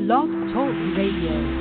Blog Talk Radio.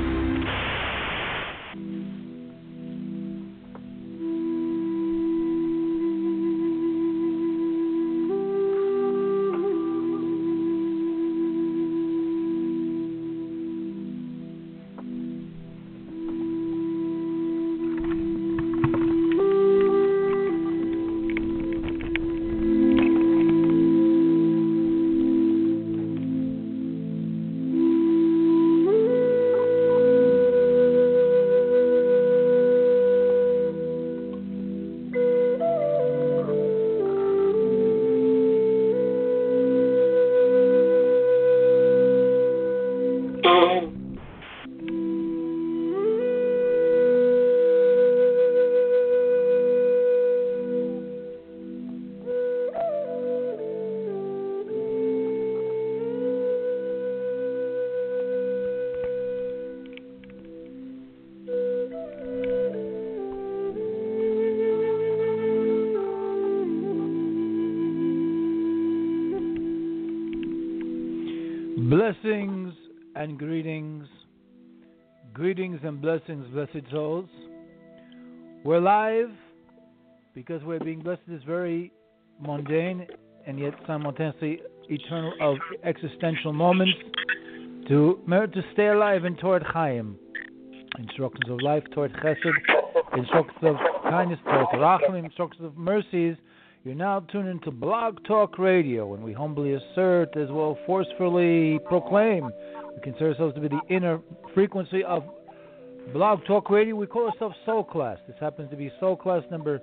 Blessings and greetings and blessings, blessed souls. We're live because we're being blessed with this very mundane and yet simultaneously eternal of existential moments to stay alive in Torah Chaim. Instructions of life, Torah Chesed, instructions of kindness, Torah Rachim, instructions of mercies. You're now tuned into Blog Talk Radio, and we humbly assert, as well forcefully proclaim, we consider ourselves to be the inner frequency of Blog Talk Radio. We call ourselves Soul Class. This happens to be Soul Class number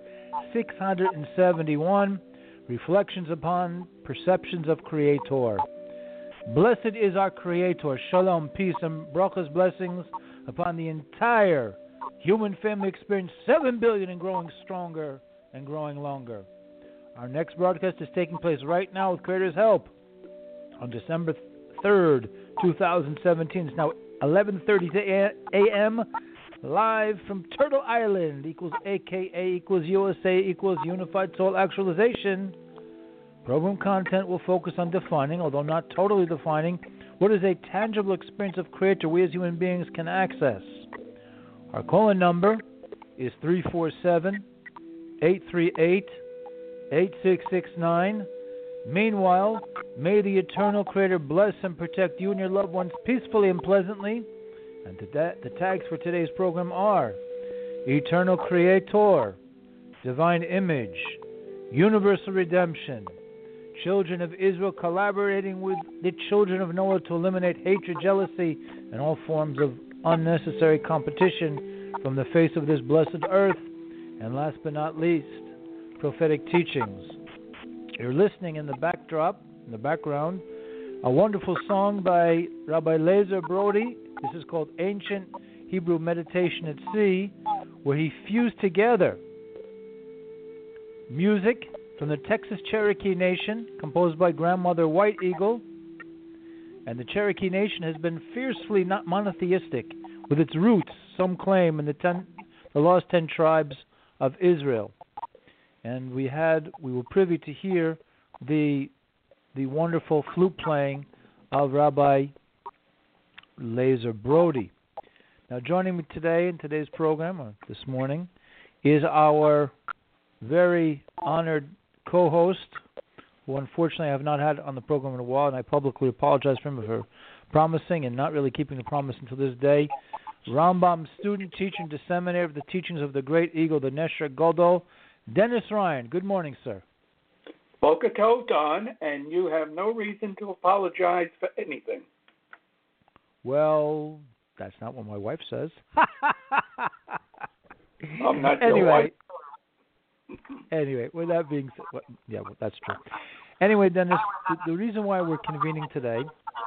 671, Reflections upon Perceptions of Creator. Blessed is our Creator. Shalom, peace, and brachas, blessings upon the entire human family experience, 7 billion and growing stronger and growing longer. Our next broadcast is taking place right now with Creator's help on December 3rd, 2017. It's now 11:30 a.m. live from Turtle Island, equals AKA, equals USA, equals Unified Soul Actualization. Program content will focus on defining, although not totally defining, what is a tangible experience of Creator we as human beings can access. Our call-in number is 347-838-8669. Meanwhile, may the eternal Creator bless and protect you and your loved ones peacefully and pleasantly. And the tags for today's program are Eternal Creator, Divine Image, Universal Redemption, Children of Israel collaborating with the children of Noah to eliminate hatred, jealousy, and all forms of unnecessary competition from the face of this blessed earth. And last but not least, prophetic teachings. You're listening in the background, a wonderful song by Rabbi Lazer Brody. This is called Ancient Hebrew Meditation at Sea, where he fused together music from the Texas Cherokee Nation, composed by Grandmother White Eagle. And the Cherokee Nation has been fiercely not monotheistic, with its roots, some claim, in the lost 10 tribes of Israel. And we were privy to hear the wonderful flute playing of Rabbi Lazer Brody. Now, joining me today in today's program, or this morning, is our very honored co-host, who unfortunately I have not had on the program in a while, and I publicly apologize for him for promising and not really keeping the promise until this day. Rambam student, teacher, and disseminator of the teachings of the great eagle, the Nesher Godol, Dennis Ryan. Good morning, sir. Boker Tov, Don, and you have no reason to apologize for anything. Well, that's not what my wife says. I'm not your wife. Anyway, with that being said, that's true. Anyway, Dennis, the reason why we're convening today,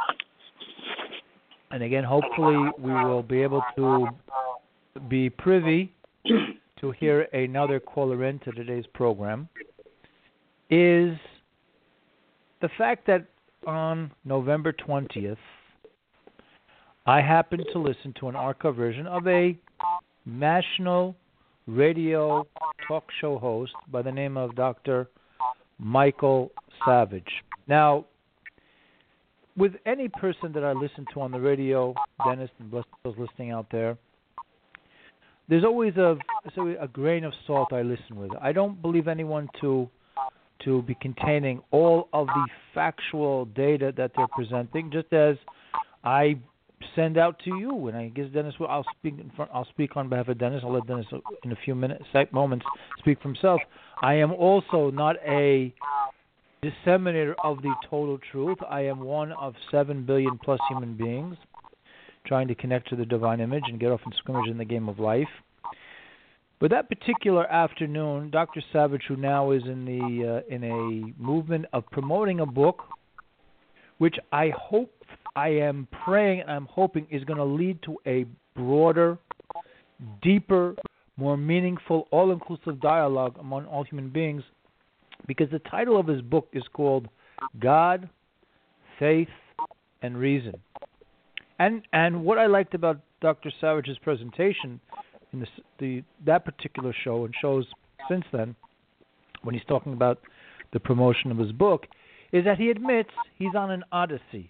and again, hopefully we will be able to be privy to hear another caller into today's program, is the fact that on November 20th, I happened to listen to an archive version of a national radio talk show host by the name of Dr. Michael Savage. Now, with any person that I listen to on the radio, Dennis, and bless those listening out there, there's always a grain of salt I listen with. I don't believe anyone to be containing all of the factual data that they're presenting, just as I send out to you. And I guess Dennis, I'll speak on behalf of Dennis. I'll let Dennis in a few moments speak for himself. I am also not a disseminator of the total truth. I am one of 7 billion plus human beings trying to connect to the divine image and get off and scrimmage in the game of life. But that particular afternoon, Dr. Savage, who now is in a movement of promoting a book, which I am praying and I'm hoping is going to lead to a broader, deeper, more meaningful, all-inclusive dialogue among all human beings, because the title of his book is called God, Faith, and Reason. And what I liked about Dr. Savage's presentation in that particular show and shows since then, when he's talking about the promotion of his book, is that he admits he's on an odyssey.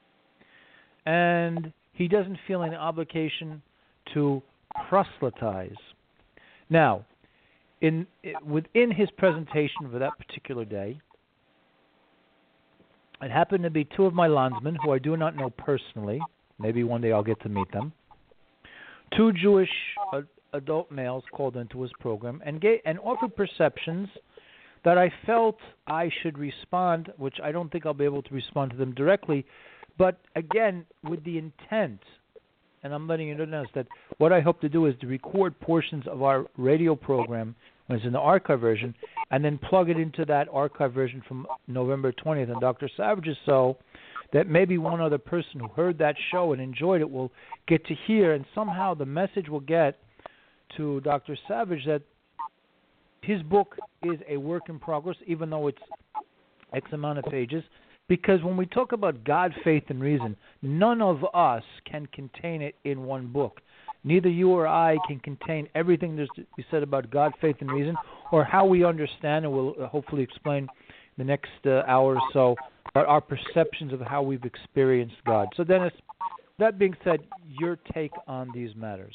And he doesn't feel any obligation to proselytize. Now, within his presentation for that particular day, it happened to be two of my landsmen, who I do not know personally. Maybe one day I'll get to meet them. Two Jewish adult males called into his program and offered perceptions that I felt I should respond, which I don't think I'll be able to respond to them directly, but again, with the intent, and I'm letting you know that what I hope to do is to record portions of our radio program when it's in the archive version, and then plug it into that archive version from November 20th on Dr. Savage's, so that maybe one other person who heard that show and enjoyed it will get to hear, and somehow the message will get to Dr. Savage that his book is a work in progress, even though it's X amount of pages. Because when we talk about God, faith, and reason, none of us can contain it in one book. Neither you or I can contain everything there's to be said about God, faith, and reason, or how we understand, and we'll hopefully explain the next hour or so, about our perceptions of how we've experienced God. So, Dennis, that being said, your take on these matters.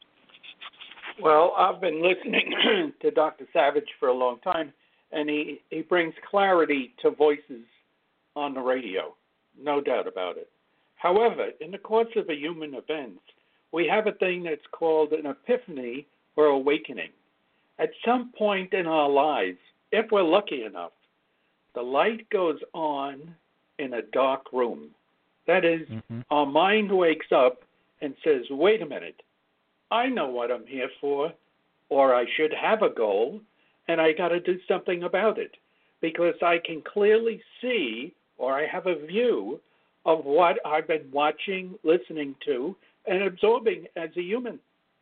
Well, I've been listening to Dr. Savage for a long time, and he brings clarity to voices on the radio, no doubt about it. However, in the course of a human event, we have a thing that's called an epiphany or awakening. At some point in our lives, if we're lucky enough, the light goes on in a dark room. That is, our mind wakes up and says, wait a minute, I know what I'm here for, or I should have a goal, and I got to do something about it, because I can clearly see, or I have a view of what I've been watching, listening to, and absorbing as a human.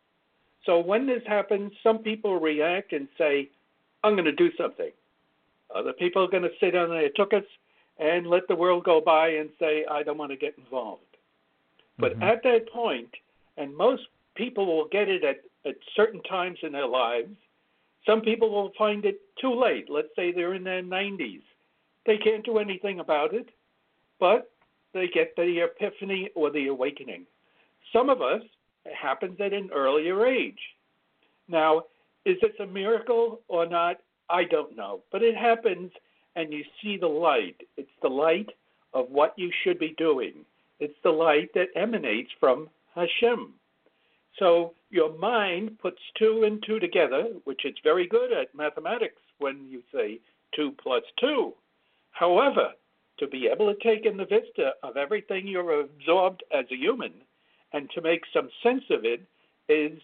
So when this happens, some people react and say, I'm going to do something. Other people are going to sit on their tuchus and let the world go by and say, I don't want to get involved. But at that point, and most people will get it at certain times in their lives, some people will find it too late. Let's say they're in their 90s. They can't do anything about it, but they get the epiphany or the awakening. Some of us, it happens at an earlier age. Now, is this a miracle or not? I don't know. But it happens, and you see the light. It's the light of what you should be doing. It's the light that emanates from Hashem. So your mind puts 2 and 2 together, which it's very good at mathematics when you say 2 plus 2. However, to be able to take in the vista of everything you're absorbed as a human and to make some sense of it is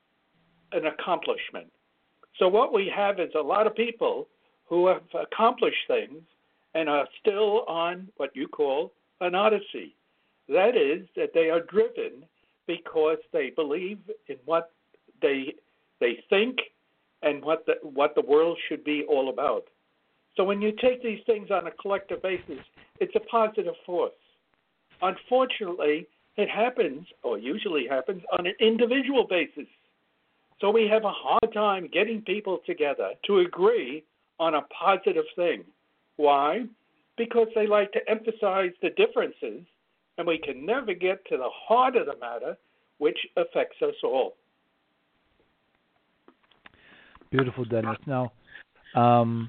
an accomplishment. So what we have is a lot of people who have accomplished things and are still on what you call an odyssey. That is, that they are driven because they believe in what they think and what the world should be all about. So when you take these things on a collective basis, it's a positive force. Unfortunately, it happens, or usually happens, on an individual basis. So we have a hard time getting people together to agree on a positive thing. Why? because they like to emphasize the differences, and we can never get to the heart of the matter, which affects us all. Beautiful, Dennis. Now, I'm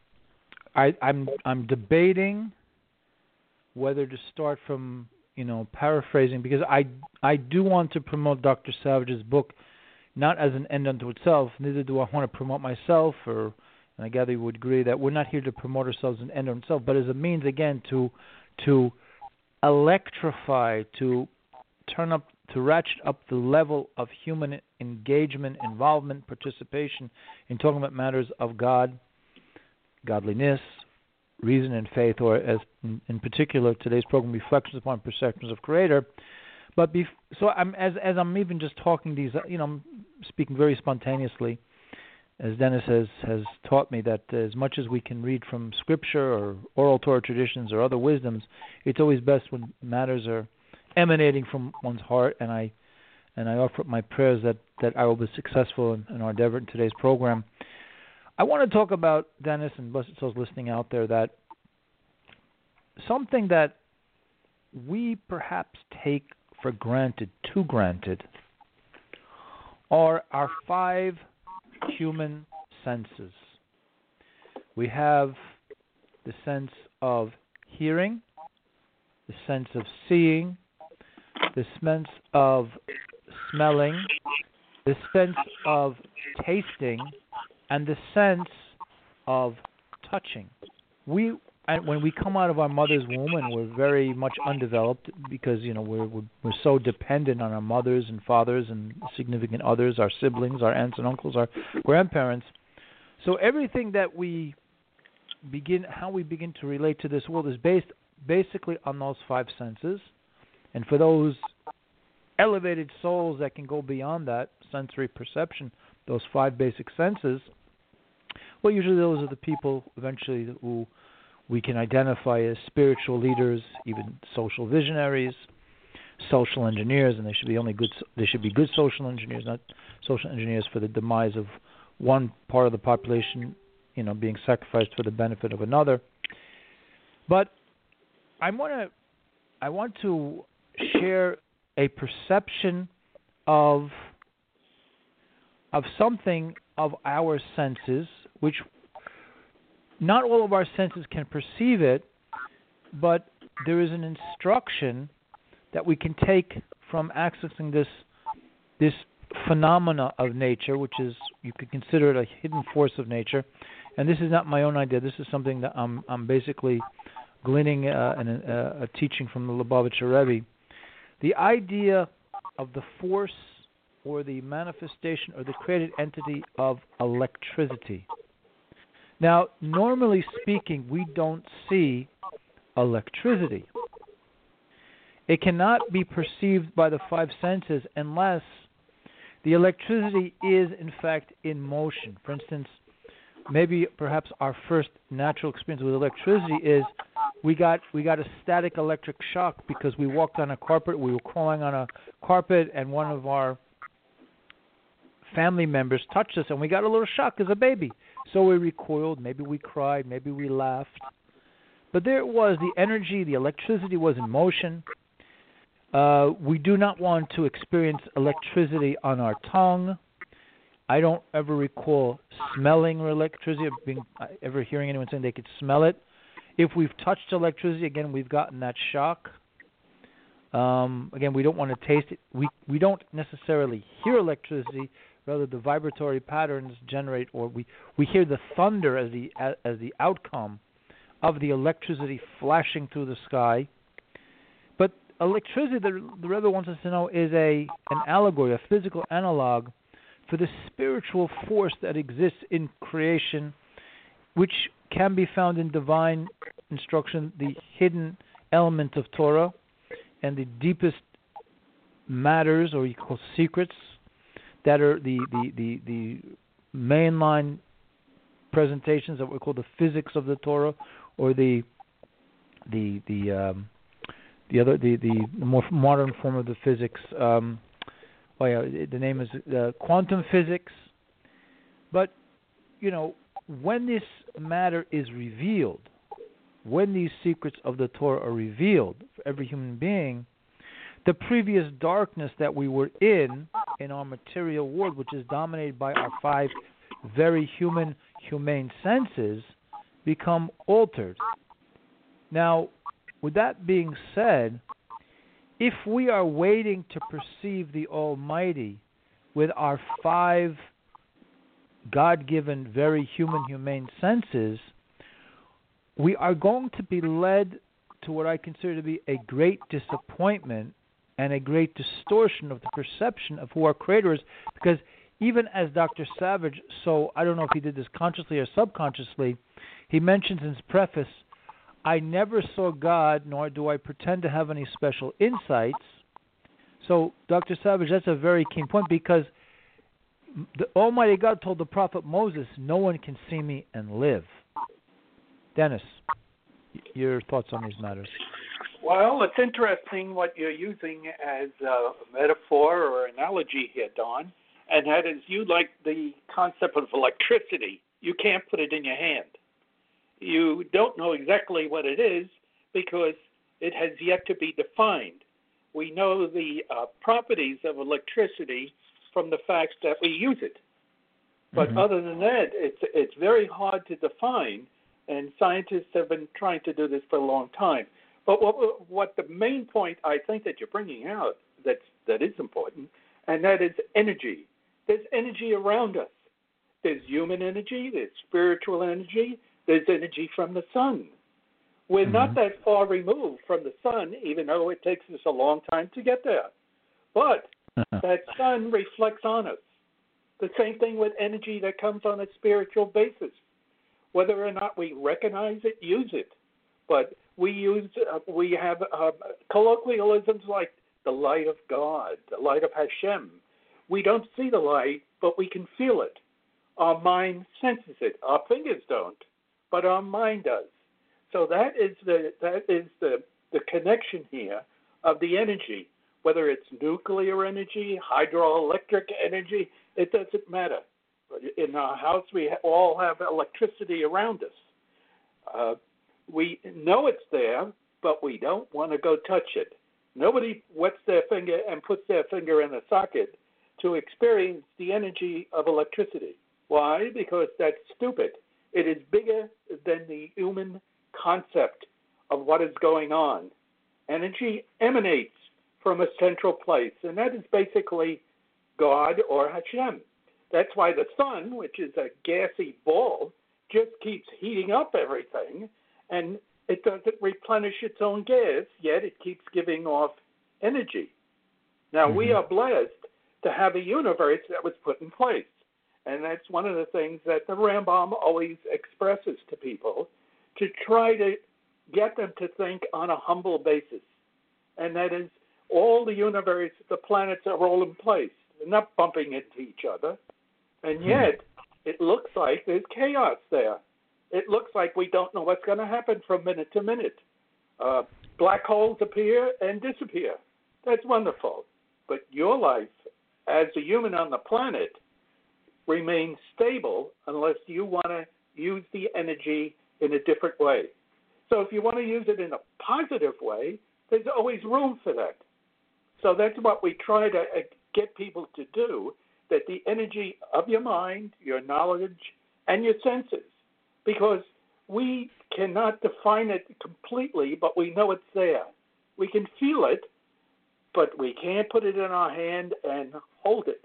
debating whether to start from paraphrasing, because I do want to promote Dr. Savage's book, not as an end unto itself. Neither do I want to promote myself, and I gather you would agree that we're not here to promote ourselves as an end unto itself, but as a means again to electrify, to turn up, to ratchet up the level of human engagement, involvement, participation in talking about matters of God, godliness, reason, and faith, or as in particular today's program, Reflections upon Perceptions of Creator. But so as I'm even just talking these, I'm speaking very spontaneously, as Dennis has taught me that as much as we can read from Scripture or oral Torah traditions or other wisdoms, it's always best when matters are emanating from one's heart. And I offer up my prayers that I will be successful in our endeavor in today's program. I want to talk about, Dennis, and blessed souls listening out there, that something that we perhaps take for granted, too granted, are our 5 human senses. We have the sense of hearing, the sense of seeing, the sense of smelling, the sense of tasting, and the sense of touching. When we come out of our mother's womb, and we're very much undeveloped because we're so dependent on our mothers and fathers and significant others, our siblings, our aunts and uncles, our grandparents. So everything that how we begin to relate to this world is based basically on those 5 senses. And for those elevated souls that can go beyond that sensory perception, those 5 basic senses, well, usually those are the people eventually who we can identify as spiritual leaders, even social visionaries, social engineers, and they should be good social engineers, not social engineers for the demise of one part of the population, being sacrificed for the benefit of another. But I want to share a perception of something of our senses, which not all of our senses can perceive it, but there is an instruction that we can take from accessing this phenomena of nature, which is, you could consider it a hidden force of nature. And this is not my own idea. This is something that I'm basically gleaning a teaching from the Lubavitcher Rebbe. The idea of the force or the manifestation or the created entity of electricity. Now, normally speaking, we don't see electricity. It cannot be perceived by the 5 senses unless the electricity is, in fact, in motion. For instance, maybe perhaps our first natural experience with electricity is we got a static electric shock because we walked on a carpet, we were crawling on a carpet, and one of our family members touched us, and we got a little shock as a baby. So we recoiled, maybe we cried, maybe we laughed. But there it was, the energy, the electricity was in motion. We do not want to experience electricity on our tongue. I don't ever recall smelling electricity, ever hearing anyone saying they could smell it. If we've touched electricity, again, we've gotten that shock. Again, we don't want to taste it. We don't necessarily hear electricity. Rather, the vibratory patterns generate, or we hear the thunder as the outcome of the electricity flashing through the sky. But electricity, the Rebbe wants us to know, is an allegory, a physical analog for the spiritual force that exists in creation, which can be found in divine instruction, the hidden element of Torah, and the deepest matters, or you call secrets, that are the mainline presentations of what we call the physics of the Torah, or the more modern form of the physics. The name is quantum physics. But when this matter is revealed, when these secrets of the Torah are revealed for every human being, the previous darkness that we were in our material world, which is dominated by our five very humane senses, become altered. Now, with that being said, if we are waiting to perceive the Almighty with our five God-given, very humane senses, we are going to be led to what I consider to be a great disappointment and a great distortion of the perception of who our Creator is, because even as Dr. Savage, so I don't know if he did this consciously or subconsciously, he mentions in his preface, I never saw God, nor do I pretend to have any special insights. So, Dr. Savage, that's a very keen point, because the Almighty God told the prophet Moses, no one can see me and live. Dennis, your thoughts on these matters? Well, it's interesting what you're using as a metaphor or analogy here, Don, and that is you like the concept of electricity. You can't put it in your hand. You don't know exactly what it is because it has yet to be defined. We know the properties of electricity from the fact that we use it. But other than that, it's very hard to define, and scientists have been trying to do this for a long time. But what the main point I think that you're bringing out that is important, and that is energy. There's energy around us. There's human energy, there's spiritual energy, there's energy from the sun. We're not that far removed from the sun, even though it takes us a long time to get there. But that sun reflects on us. The same thing with energy that comes on a spiritual basis. Whether or not we recognize it, use it. But we have colloquialisms like the light of God, the light of Hashem. We don't see the light, but we can feel it. Our mind senses it. Our fingers don't, but our mind does. So that is the connection here of the energy, whether it's nuclear energy, hydroelectric energy, it doesn't matter. In our house, we all have electricity around us. We know it's there, but we don't want to go touch it. Nobody wets their finger and puts their finger in a socket to experience the energy of electricity. Why? Because that's stupid. It is bigger than the human concept of what is going on. Energy emanates from a central place, and that is basically God or Hashem. That's why the sun, which is a gassy ball, just keeps heating up everything, and it doesn't replenish its own gas, yet it keeps giving off energy. Now, we are blessed to have a universe that was put in place, and that's one of the things that the Rambam always expresses to people, to try to get them to think on a humble basis, and that is all the universe, the planets are all in place. They're not bumping into each other. And yet, it looks like there's chaos there. It looks like we don't know what's going to happen from minute to minute. Black holes appear and disappear. That's wonderful. But your life, as a human on the planet, remains stable unless you want to use the energy in a different way. So if you want to use it in a positive way, there's always room for that. So that's what we try to get people to do, that the energy of your mind, your knowledge, and your senses, because we cannot define it completely, but we know it's there. We can feel it, but we can't put it in our hand and hold it.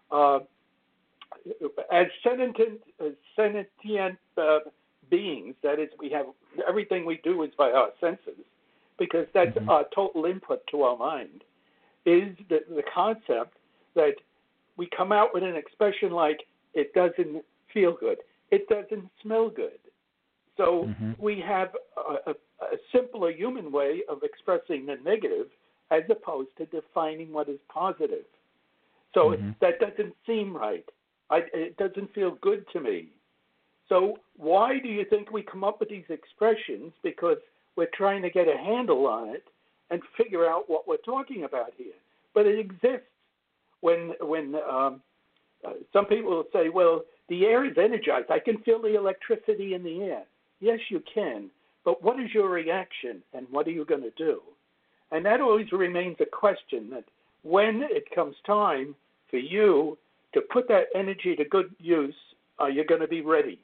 As sentient beings, that is, we have everything we do is by our senses, because that's our total input to our mind, is the concept that we come out with an expression like, it doesn't feel good, it doesn't smell good. So we have a simpler human way of expressing the negative as opposed to defining what is positive. So that doesn't seem right. It doesn't feel good to me. So why do you think we come up with these expressions? Because we're trying to get a handle on it and figure out what we're talking about here. But it exists. When some people will say, well, the air is energized. I can feel the electricity in the air. Yes, you can. but what is your reaction and what are you going to do? And that always remains a question, that when it comes time for you to put that energy to good use, are you going to be ready?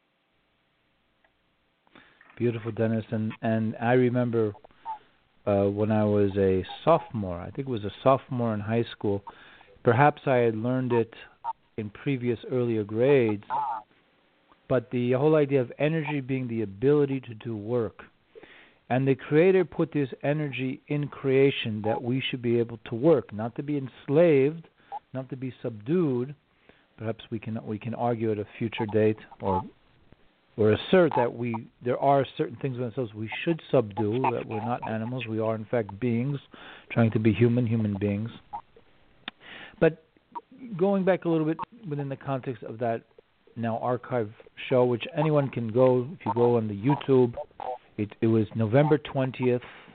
Beautiful, Dennis. And I remember when I was a sophomore, I think it was a sophomore in high school, perhaps I had learned it in previous earlier grades, but the whole idea of energy being the ability to do work. And the Creator put this energy in creation that we should be able to work, not to be enslaved, not to be subdued. Perhaps we can argue at a future date or assert that there are certain things in ourselves we should subdue, that we're not animals, we are in fact beings, trying to be human beings. But going back a little bit within the context of that now archive show, which anyone can go, if you go on the YouTube, it was November 20th,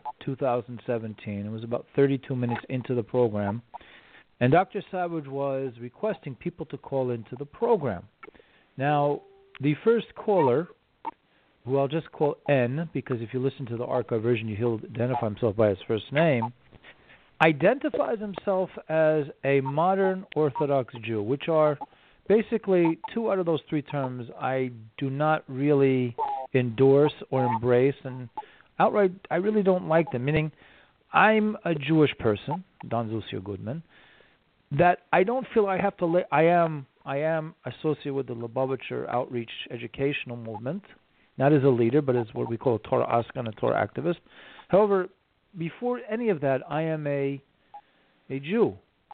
2017. It was about 32 minutes into the program. And Dr. Savage was requesting people to call into the program. Now, the first caller, who I'll just call N, because if you listen to the archive version, he'll identify himself by his first name, identifies himself as a modern Orthodox Jew, which are basically two out of those three terms I do not really endorse or embrace, and outright I really don't like them, meaning I'm a Jewish person, Don Zucio Goodman, that I don't feel I have to I am associated with the Lubavitcher Outreach Educational Movement, not as a leader, but as what we call a Torah Askan, a Torah activist. However, before any of that, I am a Jew.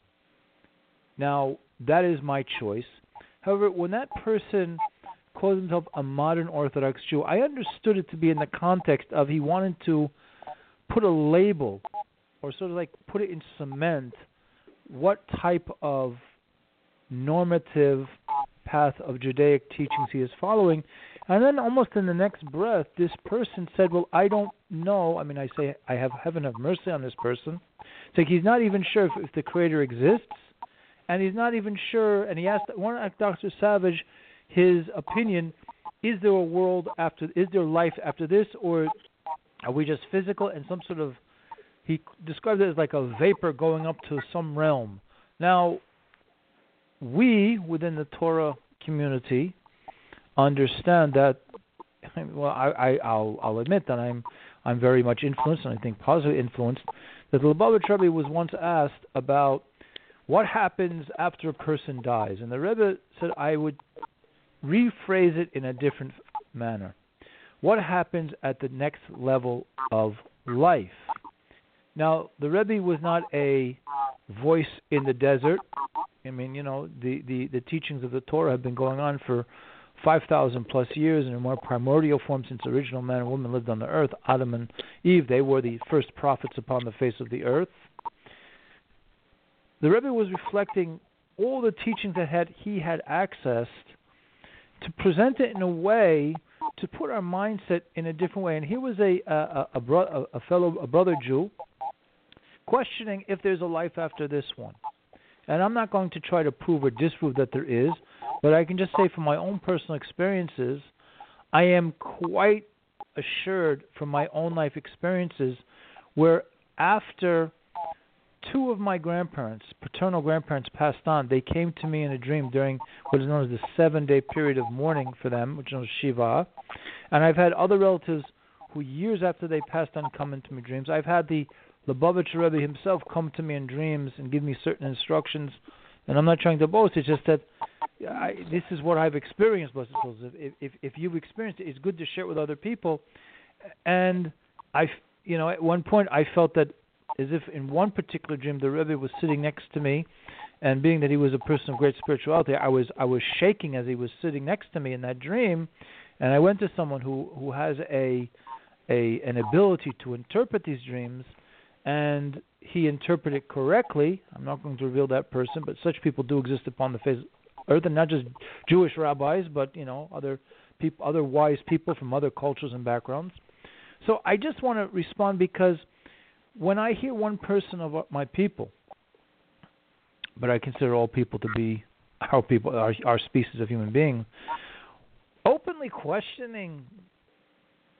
Now, that is my choice. However, when that person calls himself a modern Orthodox Jew, I understood it to be in the context of he wanted to put a label or sort of like put it in cement what type of normative path of Judaic teachings he is following. And then almost in the next breath, this person said, well, I don't know. I mean, I say, I have heaven have mercy on this person. It's like he's not even sure if the Creator exists, and he's not even sure, and he asked Dr. Savage his opinion, is there a world after, is there life after this, or are we just physical and some sort of, he described it as like a vapor going up to some realm. Now, we, within the Torah community, understand that, well, I'll admit that I'm very much influenced, and I think positively influenced, that the Lubavitch Rebbe was once asked about what happens after a person dies. And the Rebbe said, I would rephrase it in a different manner. What happens at the next level of life? Now, the Rebbe was not a voice in the desert. I mean, you know, the teachings of the Torah have been going on for 5,000 plus years in a more primordial form since the original man and woman lived on the earth. Adam and Eve, they were the first prophets upon the face of the earth. The Rebbe was reflecting all the teachings that he had accessed to present it in a way to put our mindset in a different way. And here was a brother Jew questioning if there's a life after this one. And I'm not going to try to prove or disprove that there is, but I can just say from my own personal experiences, I am quite assured from my own life experiences where after two of my grandparents, paternal grandparents, passed on, they came to me in a dream during what is known as the 7-day period of mourning for them, which is known as Shiva. And I've had other relatives who years after they passed on come into my dreams. I've had the Lubavitcher Rebbe himself come to me in dreams and give me certain instructions. And I'm not trying to boast. It's just that this is what I've experienced, Blessed Souls. If you've experienced it, it's good to share it with other people. And at one point I felt that as if in one particular dream the Rebbe was sitting next to me, and being that he was a person of great spirituality, I was shaking as he was sitting next to me in that dream. And I went to someone who has an ability to interpret these dreams, and he interpreted correctly. I'm not going to reveal that person, but such people do exist upon the face of the earth, and not just Jewish rabbis, but other people, other wise people from other cultures and backgrounds. So I just want to respond because when I hear one person of my people, but I consider all people to be our people, our species of human being, openly questioning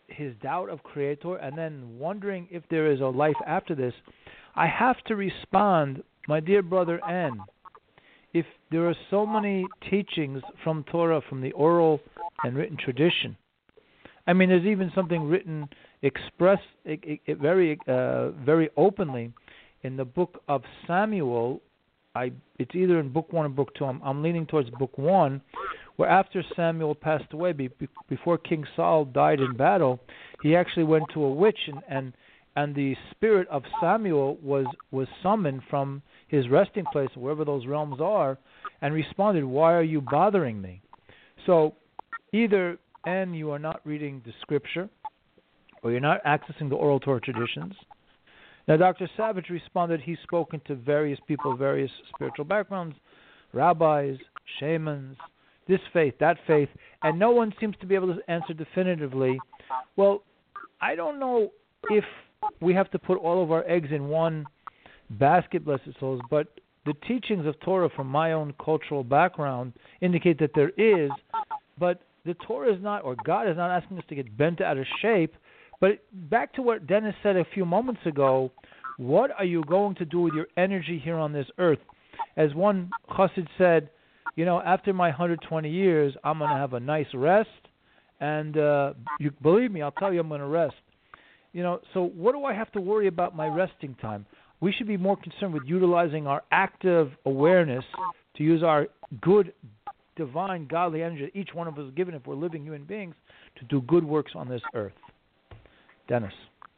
his doubt of Creator and then wondering if there is a life after this, I have to respond, my dear brother N, if there are so many teachings from Torah, from the oral and written tradition. I mean, there's even something written, expressed very openly in the book of Samuel. It's either in book 1 or book 2. I'm leaning towards book 1, where after Samuel passed away, before King Saul died in battle, he actually went to a witch, and the spirit of Samuel was summoned from his resting place, wherever those realms are, and responded, "Why are you bothering me?" So either, N, you are not reading the scripture, or you're not accessing the oral Torah traditions. Now, Dr. Savage responded he's spoken to various people, various spiritual backgrounds, rabbis, shamans, this faith, that faith, and no one seems to be able to answer definitively. Well, I don't know if we have to put all of our eggs in one basket, blessed souls, but the teachings of Torah from my own cultural background indicate that there is, but the Torah is not, or God is not asking us to get bent out of shape. But back to what Dennis said a few moments ago, what are you going to do with your energy here on this earth? As one chassid said, after my 120 years, I'm going to have a nice rest, and you believe me, I'll tell you I'm going to rest. So what do I have to worry about my resting time? We should be more concerned with utilizing our active awareness to use our good, divine, godly energy that each one of us is given if we're living human beings to do good works on this earth. Dennis.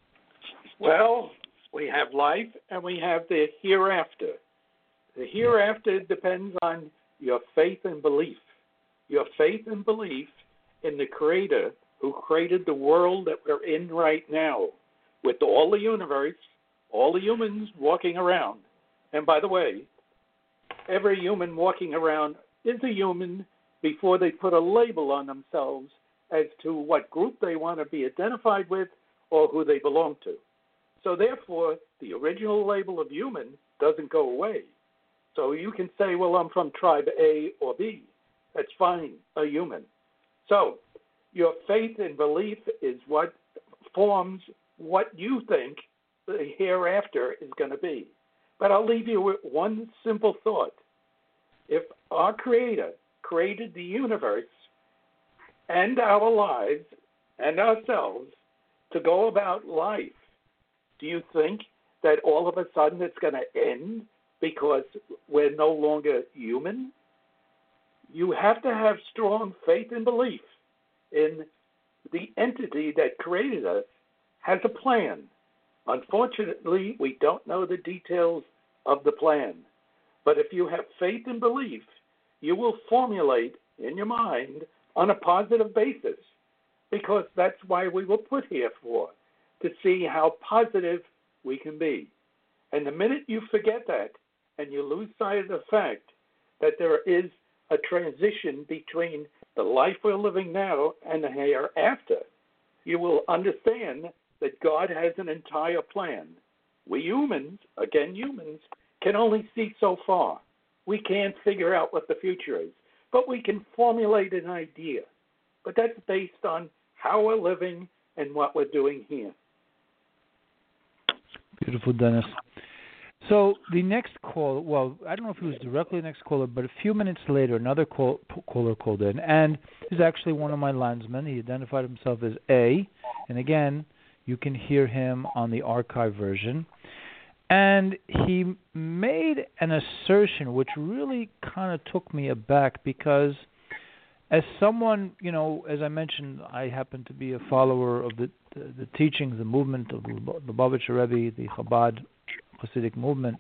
Well, we have life and we have the hereafter. The hereafter depends on your faith and belief. Your faith and belief in the Creator who created the world that we're in right now, with all the universe, all the humans walking around. And by the way, every human walking around is a human before they put a label on themselves as to what group they want to be identified with or who they belong to. So therefore, the original label of human doesn't go away. So you can say, well, I'm from tribe A or B. That's fine, a human. So your faith and belief is what forms what you think the hereafter is going to be. But I'll leave you with one simple thought. If our Creator created the universe and our lives and ourselves to go about life, do you think that all of a sudden it's going to end because we're no longer human? You have to have strong faith and belief in the entity that created us has a plan. Unfortunately, we don't know the details of the plan. But if you have faith and belief, you will formulate in your mind on a positive basis, because that's why we were put here for, to see how positive we can be. And the minute you forget that and you lose sight of the fact that there is a transition between the life we're living now and the hereafter, you will understand that God has an entire plan. We humans, again humans, can only see so far. We can't figure out what the future is, but we can formulate an idea. But that's based on how we're living and what we're doing here. Beautiful, Dennis. So the next call, well, I don't know if it was directly the next caller, but a few minutes later, another caller called in, and this is actually one of my landsmen. He identified himself as A, and again, you can hear him on the archive version. And he made an assertion which really kind of took me aback, because as someone, as I mentioned, I happen to be a follower of the teachings, the movement of the Lubavitcher Rebbe, the Chabad Hasidic movement,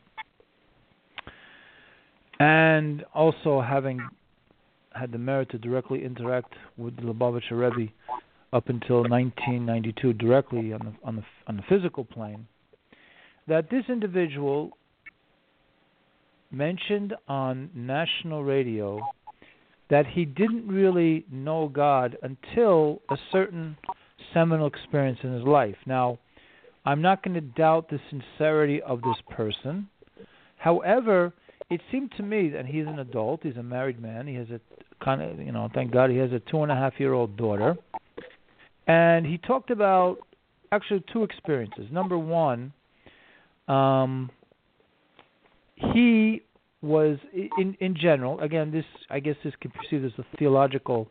and also having had the merit to directly interact with the Lubavitcher Rebbe up until 1992 directly on the physical plane, that this individual mentioned on national radio that he didn't really know God until a certain seminal experience in his life. Now, I'm not going to doubt the sincerity of this person. However, it seemed to me that he's an adult, he's a married man, he has a thank God he has a 2.5-year-old daughter. And he talked about actually two experiences. Number one, he was in general. Again, this I guess this can be perceived as a theological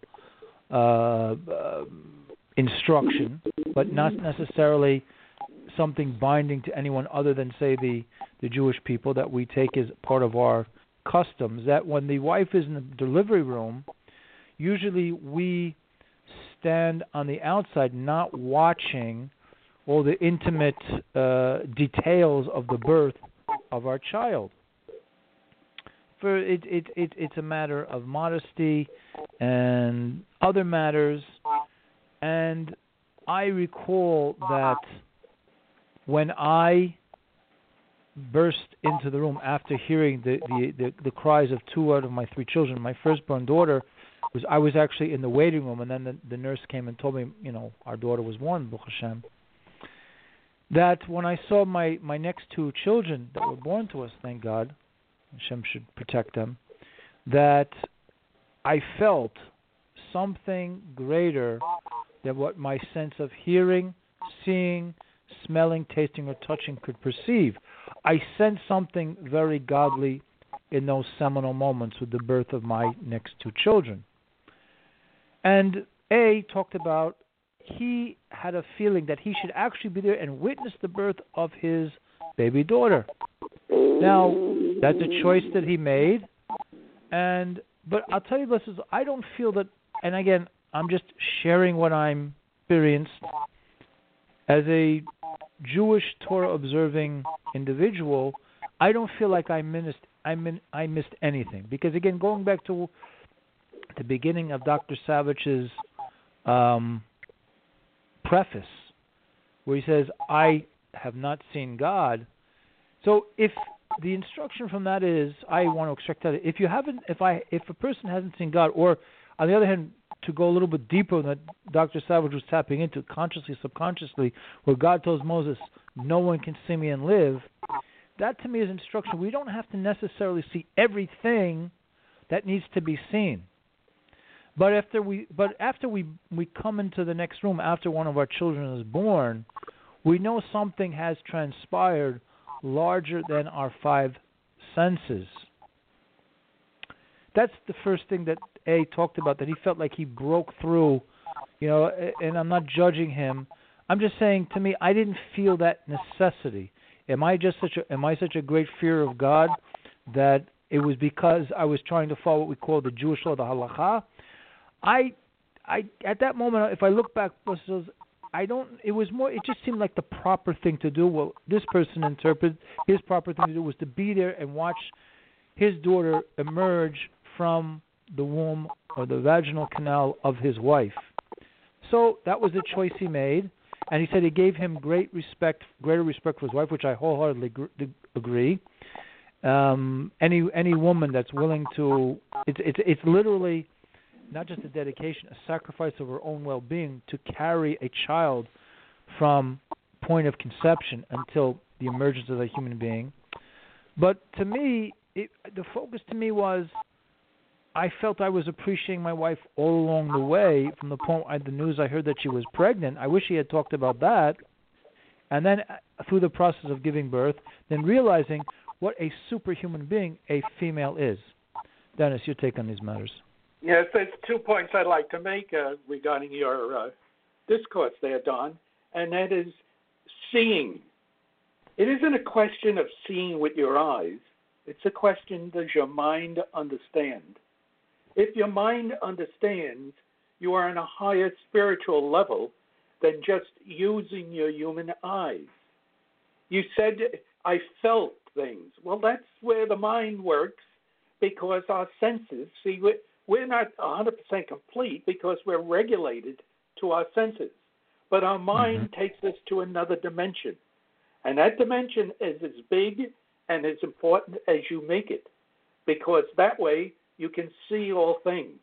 instruction, but not necessarily something binding to anyone other than, say, the Jewish people that we take as part of our customs. That when the wife is in the delivery room, usually we stand on the outside, not watching all the intimate details of the birth of our child. For it's a matter of modesty and other matters. And I recall that when I burst into the room after hearing the cries of two out of my three children, my firstborn daughter I was actually in the waiting room, and then the nurse came and told me, our daughter was born, Baruch Hashem. That when I saw my next two children that were born to us, thank God, Hashem should protect them, that I felt something greater than what my sense of hearing, seeing, smelling, tasting, or touching could perceive. I sensed something very godly in those seminal moments with the birth of my next two children. And A talked about he had a feeling that he should actually be there and witness the birth of his baby daughter. Now, that's a choice that he made. But I'll tell you this, I don't feel that, and again, I'm just sharing what I'm experienced as a Jewish Torah-observing individual. I don't feel like I missed anything. Because again, going back to the beginning of Dr. Savage's preface, where he says, I have not seen God. So if the instruction from that is, I want to extract that, if a person hasn't seen God, or on the other hand, to go a little bit deeper than Dr. Savage was tapping into, consciously, subconsciously, where God tells Moses, no one can see me and live, that to me is instruction. We don't have to necessarily see everything that needs to be seen. But after we come into the next room after one of our children is born, we know something has transpired larger than our five senses. That's the first thing that A talked about, that he felt like he broke through, and I'm not judging him. I'm just saying, to me, I didn't feel that necessity. Am I such a great fear of God that it was because I was trying to follow what we call the Jewish law, the halakha? I at that moment, if I look back, it just seemed like the proper thing to do. Well, this person interpreted his proper thing to do was to be there and watch his daughter emerge from the womb or the vaginal canal of his wife. So that was the choice he made, and he said he gave him greater respect for his wife, which I wholeheartedly agree. Any woman that's willing to, it's literally not just a dedication, a sacrifice of her own well-being to carry a child from point of conception until the emergence of a human being. But to me, the focus to me was, I felt I was appreciating my wife all along the way, from the point the news I heard that she was pregnant. I wish he had talked about that. And then through the process of giving birth, then realizing what a superhuman being a female is. Dennis, your take on these matters. Yes, there's 2 points I'd like to make regarding your discourse there, Don, and that is seeing. It isn't a question of seeing with your eyes. It's a question, does your mind understand? If your mind understands, you are on a higher spiritual level than just using your human eyes. You said, I felt things. Well, that's where the mind works, because our senses, we're not 100% complete because we're regulated to our senses. But our mind takes us to another dimension. And that dimension is as big and as important as you make it, because that way you can see all things.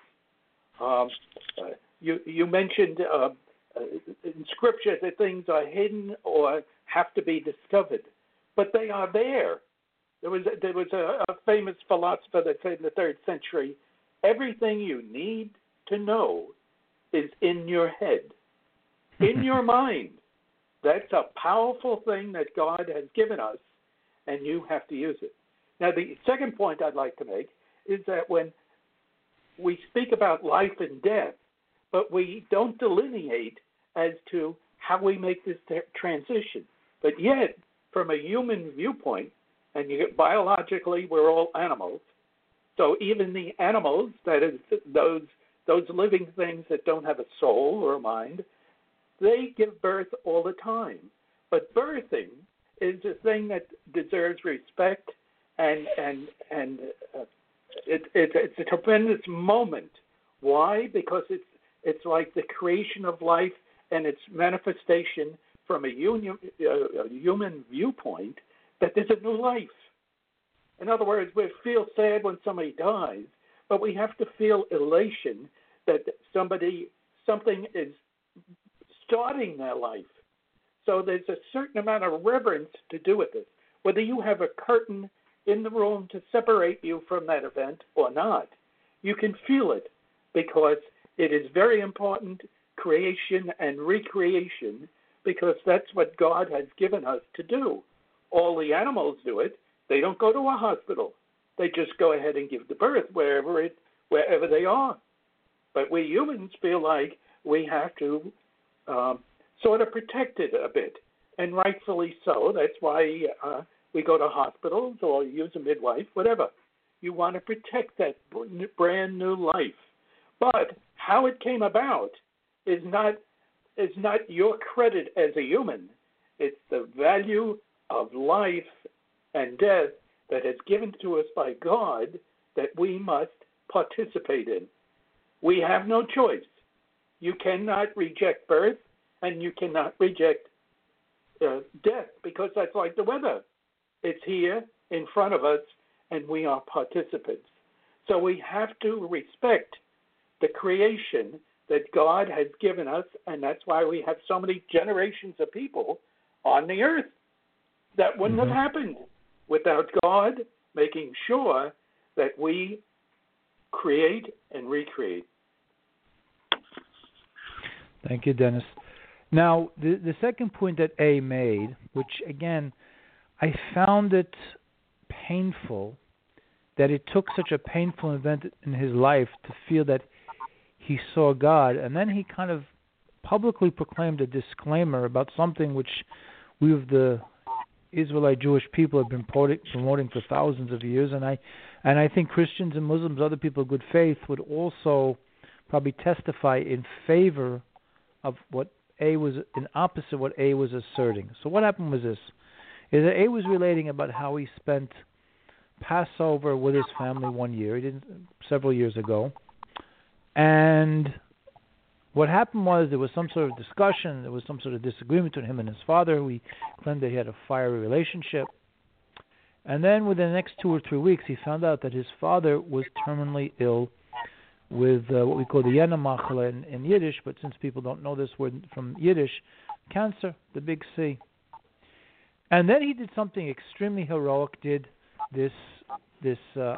You mentioned in Scripture that things are hidden or have to be discovered, but they are there. There was a famous philosopher that said in the 3rd century, everything you need to know is in your head. in your mind. That's a powerful thing that God has given us, and you have to use it. Now, the second point I'd like to make is that when we speak about life and death, but we don't delineate as to how we make this transition. But yet, from a human viewpoint, and biologically we're all animals, so even the animals, that is, those living things that don't have a soul or a mind, they give birth all the time. But birthing is a thing that deserves respect, and it's a tremendous moment. Why? Because it's like the creation of life and its manifestation from a human viewpoint that there's a new life. In other words, we feel sad when somebody dies, but we have to feel elation that something is starting their life. So there's a certain amount of reverence to do with this. Whether you have a curtain in the room to separate you from that event or not, you can feel it because it is very important, creation and recreation, because that's what God has given us to do. All the animals do it. They don't go to a hospital. They just go ahead and give the birth wherever they are. But we humans feel like we have to sort of protect it a bit, and rightfully so. That's why we go to hospitals or use a midwife, whatever. You want to protect that brand new life. But how it came about is not your credit as a human. It's the value of life and death that is given to us by God that we must participate in. We have no choice. You cannot reject birth, and you cannot reject death, because that's like the weather. It's here in front of us, and we are participants. So we have to respect the creation that God has given us, and that's why we have so many generations of people on the earth. That wouldn't have happened without God making sure that we create and recreate. Thank you, Dennis. Now, the second point that A made, which, again, I found it painful that it took such a painful event in his life to feel that he saw God, and then he kind of publicly proclaimed a disclaimer about something which we of the Israelite Jewish people have been promoting for thousands of years, and I think Christians and Muslims, other people of good faith, would also probably testify in favor of what A was, in opposite of what A was asserting. So what happened was this, is that A was relating about how he spent Passover with his family one year, he did several years ago, and what happened was there was some sort of discussion, there was some sort of disagreement between him and his father, who he claimed that he had a fiery relationship. And then within the next 2 or 3 weeks, he found out that his father was terminally ill with what we call the Yena Machla in Yiddish, but since people don't know this word from Yiddish, cancer, the big C. And then he did something extremely heroic, did this Mr.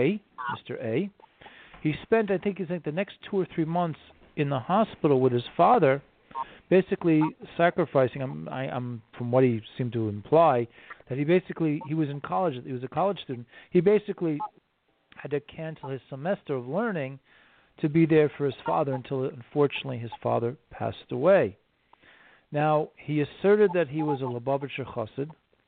A. He spent, I think the next 2 or 3 months in the hospital with his father, basically sacrificing. I'm from what he seemed to imply, that he was in college. He was a college student. He basically had to cancel his semester of learning to be there for his father until, unfortunately, his father passed away. Now, he asserted that he was a Lubavitcher Chassid.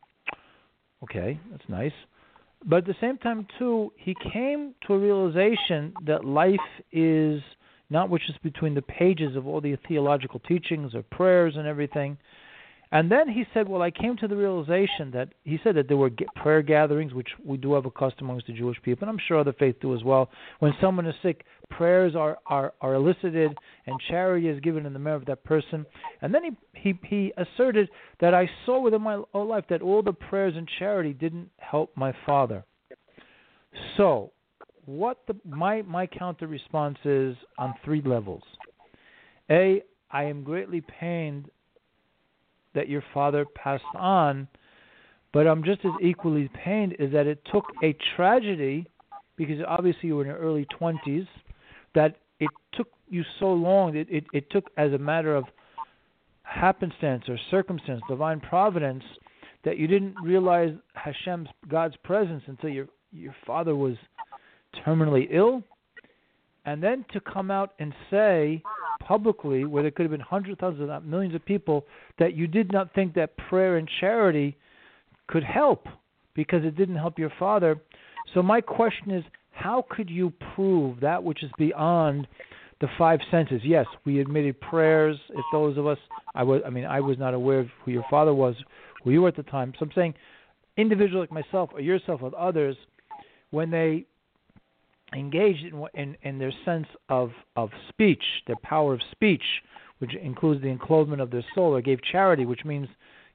Okay, that's nice. But at the same time, too, he came to a realization that life is not which is between the pages of all the theological teachings or prayers and everything. And then he said, well, I came to the realization that, he said that there were prayer gatherings, which we do have a custom amongst the Jewish people, and I'm sure other faiths do as well. When someone is sick, prayers are elicited and charity is given in the memory of that person. And then he asserted that I saw within my whole life that all the prayers and charity didn't help my father. So, what my counter response is on 3 levels. A, I am greatly pained that your father passed on, but I'm just as equally pained is that it took a tragedy, because obviously you were in your early 20s, that it took you so long, it took as a matter of happenstance or circumstance, divine providence, that you didn't realize God's presence until your father was terminally ill, and then to come out and say publicly, where there could have been hundreds, thousands, millions of people, that you did not think that prayer and charity could help because it didn't help your father. So my question is, how could you prove that which is beyond the five senses? Yes, we admitted prayers. If those of us, I was not aware of who your father was, who you were at the time. So I'm saying, individuals like myself or yourself or others, when they engaged in their sense of speech, their power of speech, which includes the enclosement of their soul, or gave charity, which means,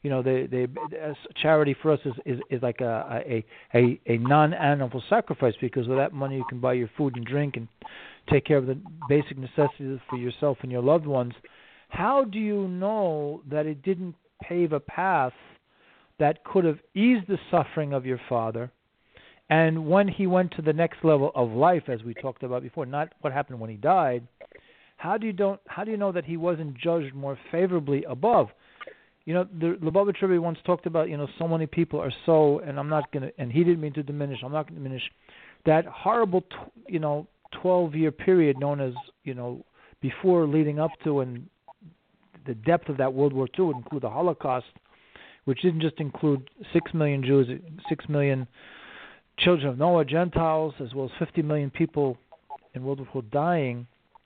charity for us is like a non-animal sacrifice, because with that money you can buy your food and drink and take care of the basic necessities for yourself and your loved ones. How do you know that it didn't pave a path that could have eased the suffering of your father? And when he went to the next level of life, as we talked about before, not what happened when he died, how do you know that he wasn't judged more favorably above? The Lubavitch Rebbe once talked about, so many people are so, and he didn't mean to diminish, I'm not going to diminish, that horrible, 12-year period known as, before, leading up to, and the depth of that World War II would include the Holocaust, which didn't just include 6 million Jews, 6 million children of Noah, Gentiles, as well as 50 million people in World War IV dying.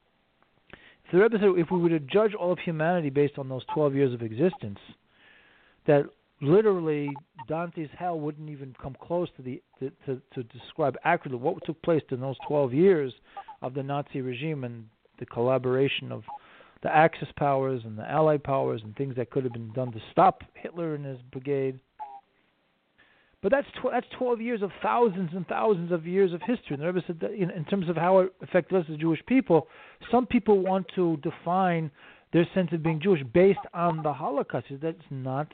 So the Rebbe said, if we were to judge all of humanity based on those 12 years of existence, that literally Dante's hell wouldn't even come close to describe accurately what took place in those 12 years of the Nazi regime and the collaboration of the Axis powers and the Allied powers and things that could have been done to stop Hitler and his brigade. But that's 12 years of thousands and thousands of years of history. And the Rebbe said that in terms of how it affected us as Jewish people, some people want to define their sense of being Jewish based on the Holocaust. It is not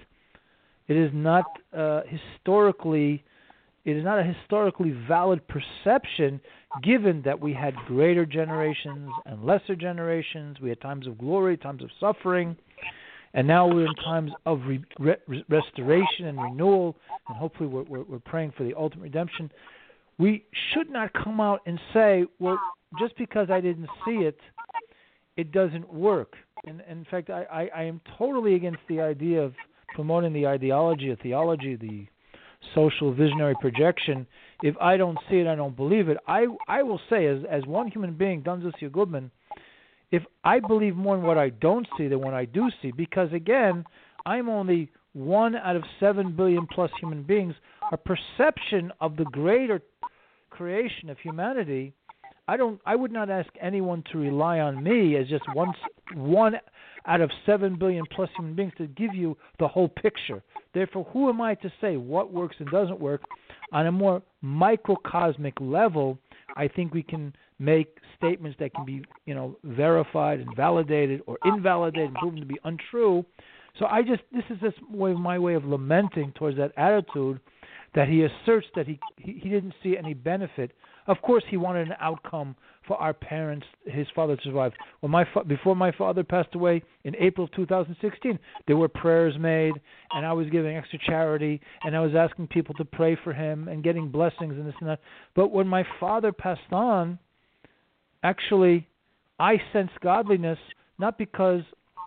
a historically valid perception, given that we had greater generations and lesser generations. We had times of glory, times of suffering. And now we're in times of restoration and renewal, and hopefully we're praying for the ultimate redemption. We should not come out and say, well, just because I didn't see it, it doesn't work. And in fact, I am totally against the idea of promoting the ideology, of theology, the social visionary projection. If I don't see it, I don't believe it. I will say, as one human being, Dan Zussia Goodman, if I believe more in what I don't see than what I do see, because again, I'm only 1 out of 7 billion plus human beings, a perception of the greater creation of humanity, I would not ask anyone to rely on me as just one out of 7 billion plus human beings to give you the whole picture. Therefore, who am I to say what works and doesn't work? On a more microcosmic level, I think we can make statements that can be, verified and validated or invalidated and proven to be untrue. So this is my way of lamenting towards that attitude that he asserts that he didn't see any benefit. Of course, he wanted an outcome for our parents, his father, to survive. Before my father passed away in April 2016, there were prayers made, and I was giving extra charity, and I was asking people to pray for him and getting blessings and this and that. But when my father passed on, actually, I sensed godliness not because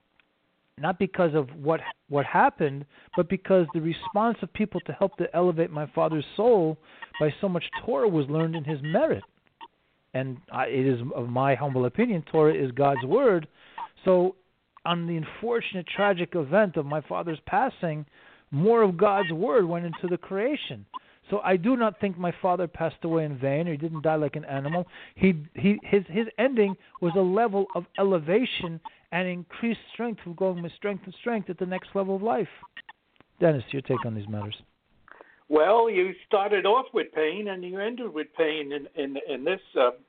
of what happened, but because the response of people to help to elevate my father's soul by so much Torah was learned in his merit. And it is, of my humble opinion, Torah is God's word. So on the unfortunate, tragic event of my father's passing, more of God's word went into the creation. So I do not think my father passed away in vain, or he didn't die like an animal. His ending was a level of elevation and increased strength, of going from strength to strength at the next level of life. Dennis, your take on these matters? Well, you started off with pain and you ended with pain in this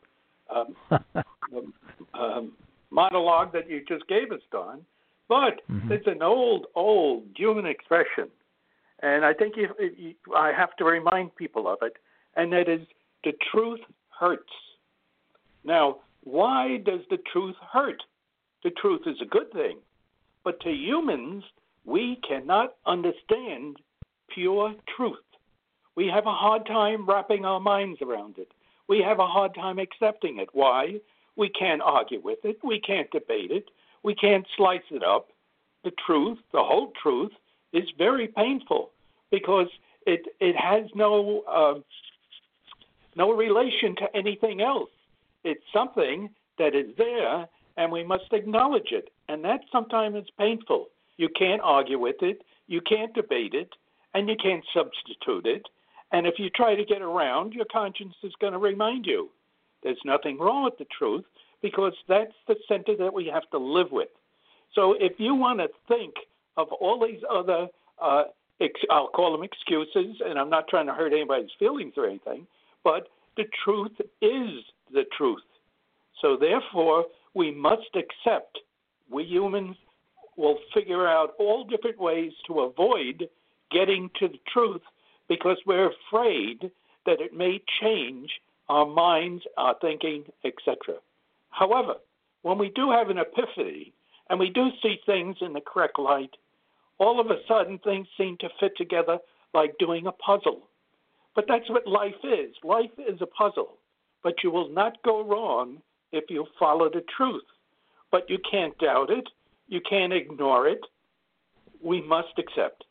monologue that you just gave us, Don. But it's an old human expression, and I think I have to remind people of it, and that is, the truth hurts. Now, why does the truth hurt? The truth is a good thing. But to humans, we cannot understand pure truth. We have a hard time wrapping our minds around it. We have a hard time accepting it. Why? We can't argue with it. We can't debate it. We can't slice it up. The truth, the whole truth, is very painful because it has no relation to anything else. It's something that is there, and we must acknowledge it. And that sometimes is painful. You can't argue with it. You can't debate it. And you can't substitute it. And if you try to get around, your conscience is going to remind you there's nothing wrong with the truth because that's the center that we have to live with. So if you want to think of all these other, I'll call them excuses, and I'm not trying to hurt anybody's feelings or anything, but the truth is the truth. So therefore, we must accept. We humans will figure out all different ways to avoid getting to the truth because we're afraid that it may change our minds, our thinking, etc. However, when we do have an epiphany and we do see things in the correct light, all of a sudden things seem to fit together like doing a puzzle. But that's what life is. Life is a puzzle. But you will not go wrong if you follow the truth. But you can't doubt it. You can't ignore it. We must accept.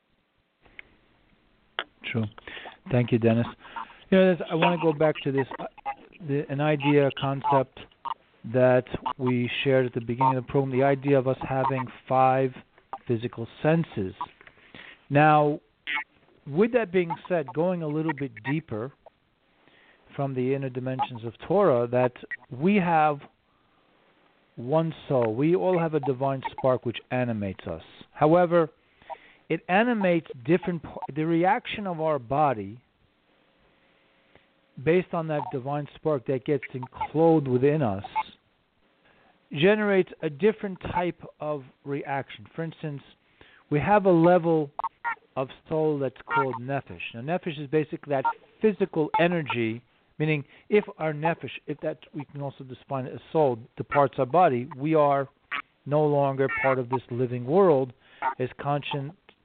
True. Thank you, Dennis. I want to go back to this, an idea, a concept that we shared at the beginning of the program, the idea of us having 5 physical senses. Now, with that being said, going a little bit deeper from the inner dimensions of Torah, that we have one soul. We all have a divine spark which animates us. However, it animates the reaction of our body based on that divine spark that gets enclosed within us generates a different type of reaction. For instance, we have a level of soul that's called nefesh. Now, nefesh is basically that physical energy, meaning if our nefesh, if that we can also define it as soul, departs our body, we are no longer part of this living world as conscious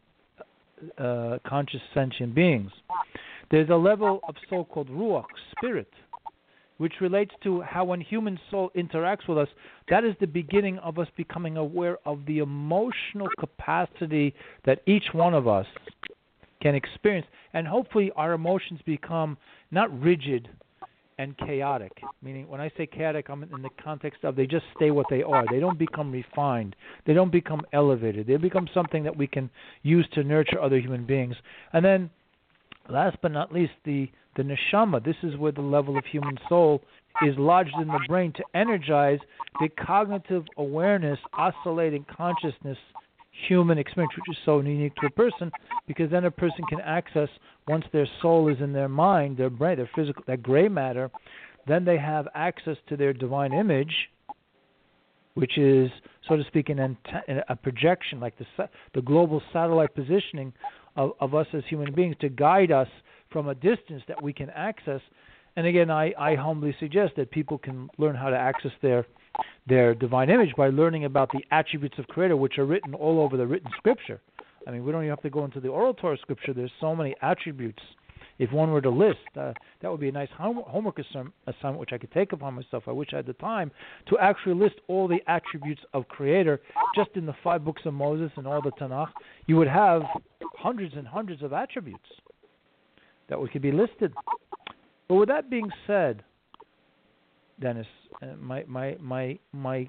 sentient beings. There's a level of soul called ruach, spirit, which relates to how when human soul interacts with us, that is the beginning of us becoming aware of the emotional capacity that each one of us can experience. And hopefully our emotions become not rigid and chaotic. Meaning, when I say chaotic, I'm in the context of they just stay what they are. They don't become refined. They don't become elevated. They become something that we can use to nurture other human beings. And then, last but not least, the neshama. This is where the level of human soul is lodged in the brain to energize the cognitive awareness, oscillating consciousness, human experience, which is so unique to a person, because then a person can access, once their soul is in their mind, their brain, their physical, that gray matter, then they have access to their divine image, which is, so to speak, a projection, like the global satellite positioning of us as human beings to guide us from a distance that we can access. And again, I humbly suggest that people can learn how to access their divine image by learning about the attributes of Creator, which are written all over the written scripture. I mean, we don't even have to go into the oral Torah scripture. There's so many attributes. If one were to list, that would be a nice homework assignment, which I could take upon myself. I wish I had the time to actually list all the attributes of Creator just in the 5 books of Moses and all the Tanakh. You would have hundreds and hundreds of attributes that could be listed. But with that being said, Dennis, my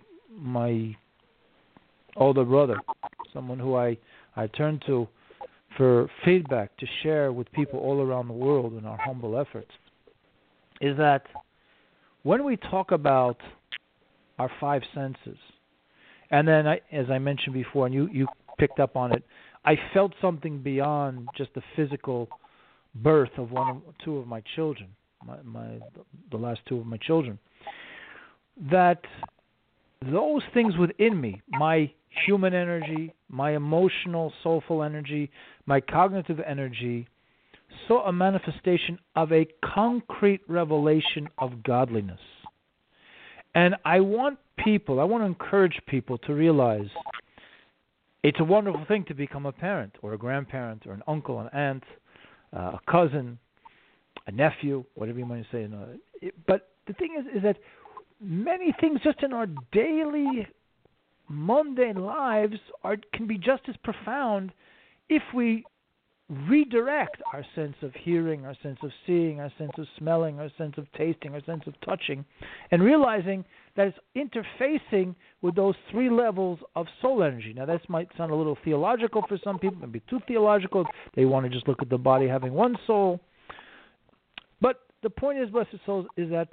older brother, someone who I turn to for feedback to share with people all around the world in our humble efforts, is that when we talk about our 5 senses, and then as I mentioned before, and you picked up on it, I felt something beyond just the physical birth of two of my children, the last 2 of my children, that those things within me, my human energy, my emotional, soulful energy, my cognitive energy, saw a manifestation of a concrete revelation of godliness. And I want to encourage people to realize It's a wonderful thing to become a parent or a grandparent or an uncle, an aunt, a cousin, a nephew, whatever you want to say. But the thing is that many things just in our daily mundane lives can be just as profound if we redirect our sense of hearing, our sense of seeing, our sense of smelling, our sense of tasting, our sense of touching, and realizing that it's interfacing with those three levels of soul energy. Now, this might sound a little theological for some people, maybe too theological. They want to just look at the body having one soul. But the point is, blessed souls, is that,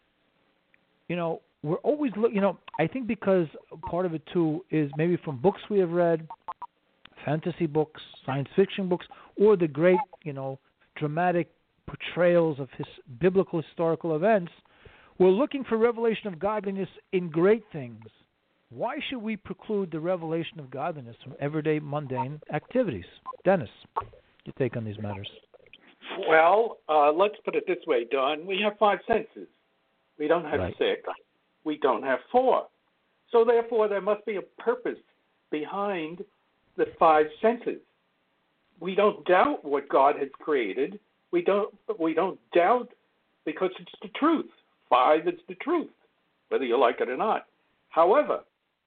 we're always I think because part of it too is maybe from books we have read, fantasy books, science fiction books, or the great, dramatic portrayals of biblical historical events, we're looking for revelation of godliness in great things. Why should we preclude the revelation of godliness from everyday mundane activities? Dennis, your take on these matters. Well, let's put it this way, Don. We have 5 senses. We don't have 6. We don't have 4. So therefore, there must be a purpose behind the 5 senses. We don't doubt what God has created. We don't doubt because it's the truth. 5 is the truth, whether you like it or not. However,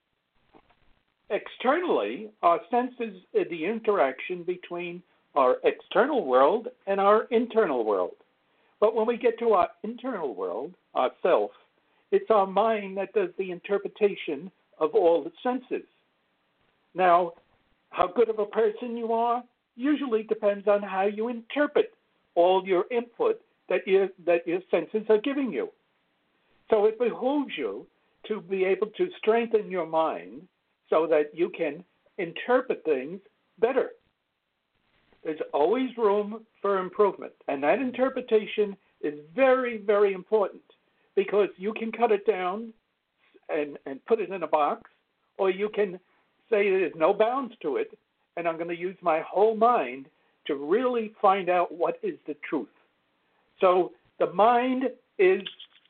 externally, our senses are the interaction between our external world and our internal world. But when we get to our internal world, our self, it's our mind that does the interpretation of all the senses. Now, how good of a person you are usually depends on how you interpret all your input that your senses are giving you. So it behooves you to be able to strengthen your mind so that you can interpret things better. There's always room for improvement, and that interpretation is very, very important because you can cut it down and put it in a box, or you can say there's no bounds to it, and I'm going to use my whole mind to really find out what is the truth. So the mind is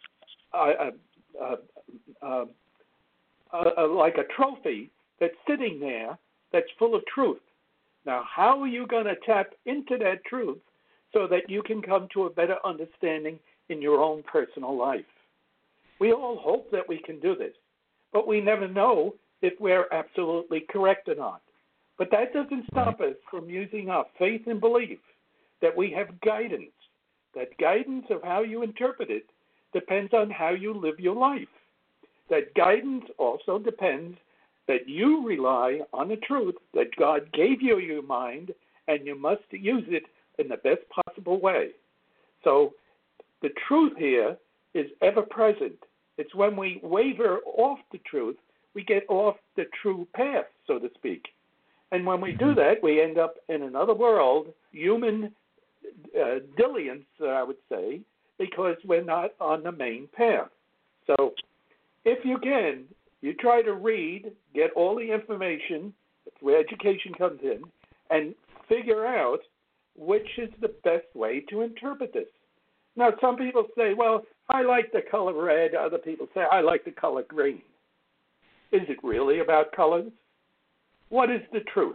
like a trophy that's sitting there that's full of truth. Now, how are you going to tap into that truth so that you can come to a better understanding in your own personal life? We all hope that we can do this, but we never know if we're absolutely correct or not. But that doesn't stop us from using our faith and belief that we have guidance. That guidance of how you interpret it depends on how you live your life. That guidance also depends that you rely on the truth that God gave you your mind, and you must use it in the best possible way. So the truth here is ever present. It's when we waver off the truth, we get off the true path, so to speak. And when we do that, we end up in another world, human diligence, I would say, because we're not on the main path. So if you can, you try to read, get all the information, that's where education comes in, and figure out which is the best way to interpret this. Now, some people say, well, I like the color red. Other people say, I like the color green. Is it really about colors? What is the truth?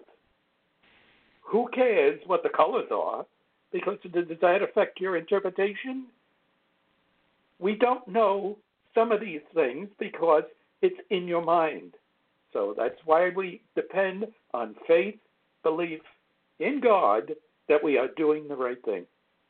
Who cares what the colors are? Because does that affect your interpretation? We don't know some of these things because it's in your mind. So that's why we depend on faith, belief in God that we are doing the right thing.